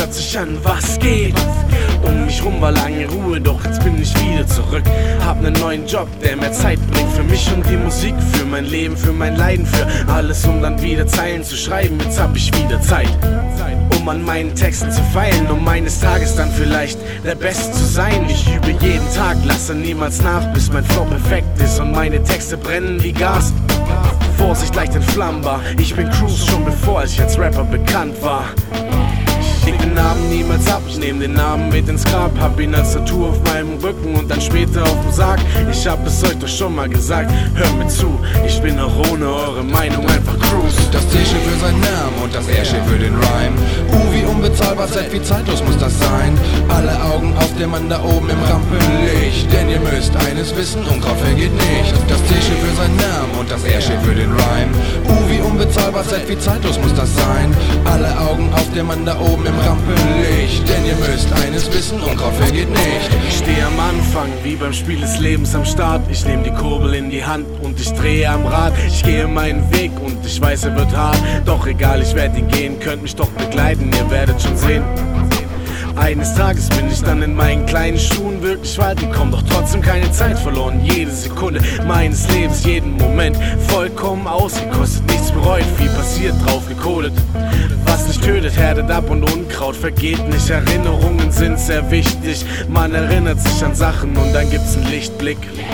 hört sich an, was geht? Um mich rum war lange Ruhe, doch jetzt bin ich wieder zurück. Hab nen neuen Job, der mehr Zeit bringt für mich und die Musik, für mein Leben, für mein Leiden, für alles, um dann wieder Zeilen zu schreiben. Jetzt hab ich wieder Zeit, um an meinen Texten zu feilen, um eines Tages dann vielleicht der Beste zu sein. Ich übe jeden Tag, lasse niemals nach, bis mein Flow perfekt ist und meine Texte brennen wie Gas. Vorsicht, leicht entflammbar, ich bin Cruise schon bevor ich als Rapper bekannt war. Ich leg den Namen niemals ab, ich nehm den Namen mit ins Grab, hab ihn als Tattoo auf meinem Rücken und dann später auf dem Sarg. Ich hab es euch doch schon mal gesagt, hört mir zu, ich bin auch ohne eure Meinung einfach Cruise. Das T steht für seinen Namen und das R steht für den Rhyme. Wie unbezahlbar, Z wie zeitlos muss das sein. Alle Augen auf dem Mann da oben im Rampenlicht, denn ihr müsst eines wissen, Unkraut vergeht nicht. Das T steht für seinen Namen und das R steht für den Rhyme. Wie unbezahlbar, Z wie zeitlos muss das sein. Alle Augen auf dem Mann da oben im Rampenlicht, denn ihr müsst eines wissen, Unkraut vergeht nicht. Ich stehe am Anfang, wie beim Spiel des Lebens am Start. Ich nehm die Kurbel in die Hand und ich drehe am Rad. Ich gehe meinen Weg und ich weiß, er wird hart. Doch egal, ich werde ihn gehen, könnt mich doch begleiten, ihr werdet schon sehen. Eines Tages bin ich dann in meinen kleinen Schuhen wirklich weit gekommen, doch trotzdem keine Zeit verloren. Jede Sekunde meines Lebens, jeden Moment vollkommen ausgekostet, nichts bereut, viel passiert, drauf gekodet. Was nicht tötet, härtet ab und Unkraut vergeht nicht. Erinnerungen sind sehr wichtig, man erinnert sich an Sachen und dann gibt's einen Lichtblick.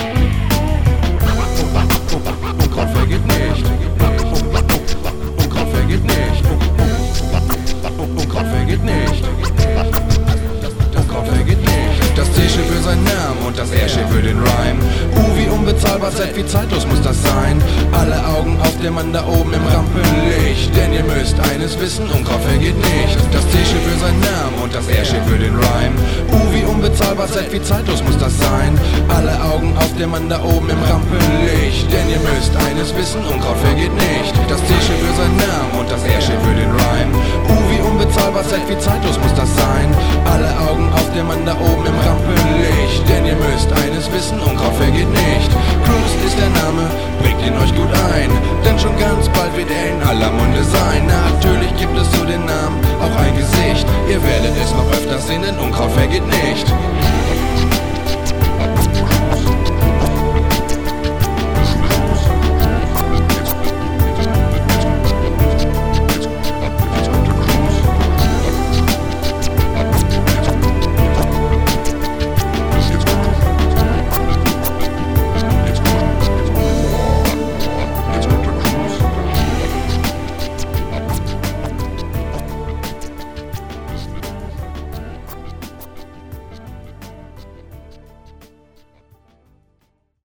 Unkraut vergeht nicht. Unkraut vergeht nicht. Unkraut vergeht nicht. Unkraut vergeht nicht. Das T steht für seinen Namen und das R steht für den Rhyme. Wie unbezahlbar, Z wie zeitlos muss das sein. Alle Augen auf dem Mann da oben im Rampenlicht, denn ihr müsst eines wissen, Unkraut vergeht nicht. Das T steht für seinen Namen und das R steht für den Rhyme. Wie unbezahlbar, Z wie zeitlos muss das sein. Alle Augen auf dem Mann da oben im Rampenlicht, denn ihr müsst eines wissen, Unkraut vergeht nicht. Das T steht für seinen Namen und das R steht für den Rhyme. Wie unbezahlbar, Z wie zeitlos muss das sein. Alle Augen auf dem Mann da oben im Rampenlicht, denn ihr müsst eines wissen, Unkraut vergeht nicht. Cruise ist der Name, bringt ihn euch gut ein, denn schon ganz bald wird er in aller Munde sein. Natürlich gibt es zu den Namen auch ein Gesicht, ihr werdet es noch öfter sehen, denn Unkraut vergeht nicht.